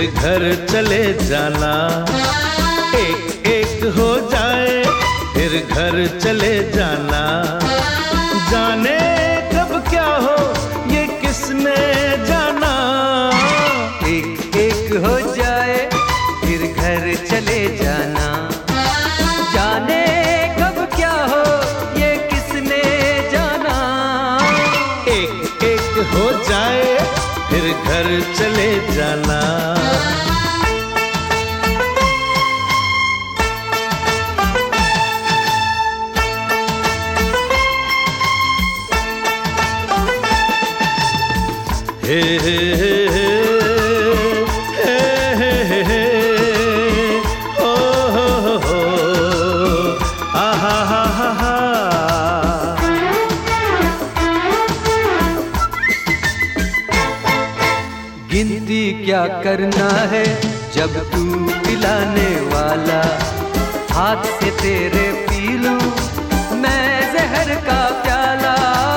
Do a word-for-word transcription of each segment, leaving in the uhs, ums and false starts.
फिर घर चले जाना। एक एक हो जाए फिर घर चले जाना। जाने कब क्या हो ये किसने जाना। एक एक हो जाए फिर घर चले जाना। जाने कब क्या हो ये किसने जाना। एक एक हो जाए फिर घर चले जाना। हे हे हे हे हे हे हे ओ हो हो हो आ हा हा हा हा। गिनती क्या करना है जब तू पिलाने वाला। हाथ से तेरे पी लूं मैं जहर का प्याला।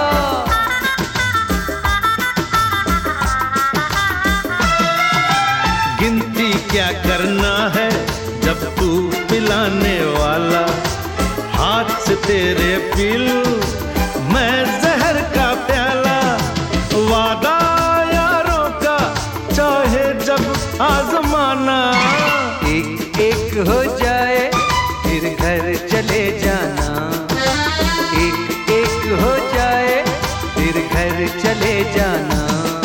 गिनती क्या करना है जब तू पिलाने वाला। हाथ से तेरे पी लूं मैं जहर का प्याला। वादा यारों का चाहे जब आजमाना। एक एक हो जाए फिर घर चले जाना। एक एक हो जाए फिर घर चले जाना।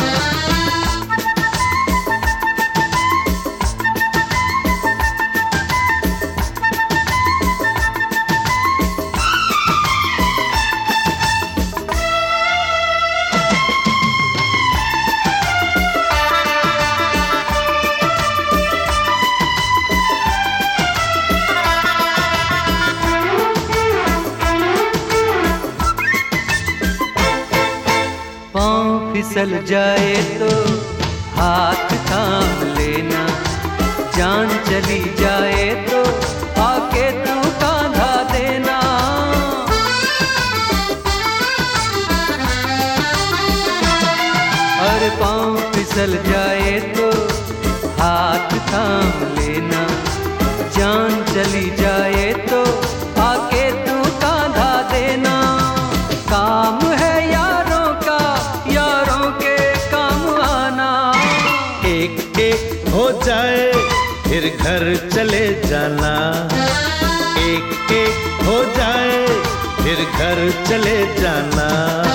पाँव फिसल जाए तो हाथ थाम लेना। जान चली जाए तो आके तू कांधा देना। और पाँव फिसल जाए तो हाथ थाम लेना। जान चली जाए तो आके तू कांधा देना। काम है यारों का यारों के काम आना। एक एक हो जाए फिर घर चले जाना। एक एक हो जाए फिर घर चले जाना।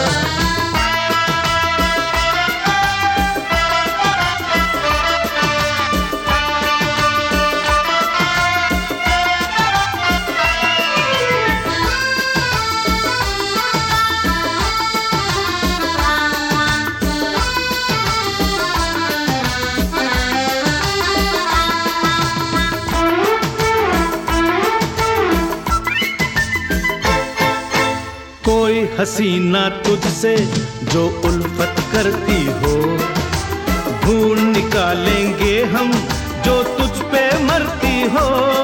कोई हसीना तुझसे जो उल्फत करती हो। ढूंढ निकालेंगे हम जो तुझ पे मरती हो।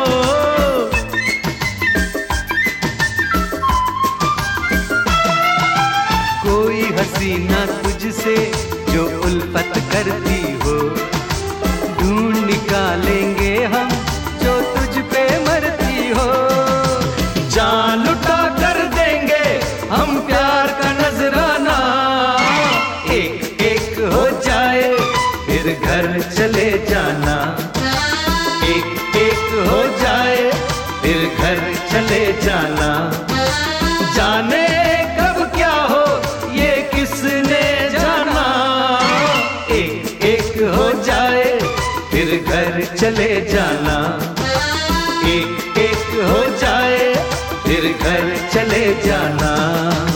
कोई हसीना तुझसे जो उल्फत करती हो। ढूंढ निकालेंगे हम जो तुझ पे मरती हो। जान लुटा कर देंगे हम प्यार का नजराना। एक एक हो जाए फिर घर चले जाना। एक एक हो जाए फिर घर चले जाना। जाने कब क्या हो ये किसने जाना। एक एक हो जाए फिर घर चले जाना। एक एक हो जाए फिर घर चले जाना।